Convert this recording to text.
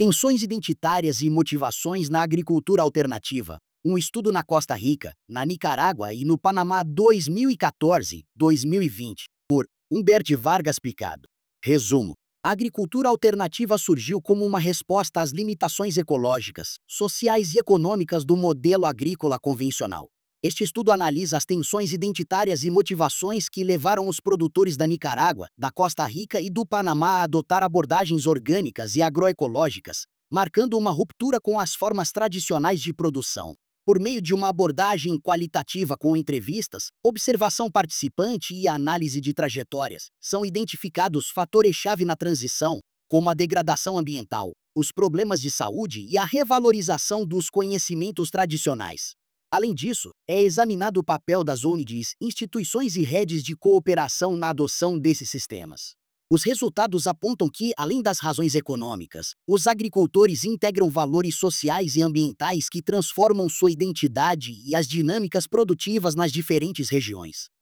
Tensões identitárias e motivações na agricultura alternativa. Um estudo na Costa Rica, na Nicarágua e no Panamá 2014-2020, por Humbert Vargas Picado. Resumo: a agricultura alternativa surgiu como uma resposta às limitações ecológicas, sociais e econômicas do modelo agrícola convencional. Este estudo analisa as tensões identitárias e motivações que levaram os produtores da Nicarágua, da Costa Rica e do Panamá a adotar abordagens orgânicas e agroecológicas, marcando uma ruptura com as formas tradicionais de produção. Por meio de uma abordagem qualitativa com entrevistas, observação participante e análise de trajetórias, são identificados fatores-chave na transição, como a degradação ambiental, os problemas de saúde e a revalorização dos conhecimentos tradicionais. Além disso, é examinado o papel das ONGs, instituições e redes de cooperação na adoção desses sistemas. Os resultados apontam que, além das razões econômicas, os agricultores integram valores sociais e ambientais que transformam sua identidade e as dinâmicas produtivas nas diferentes regiões.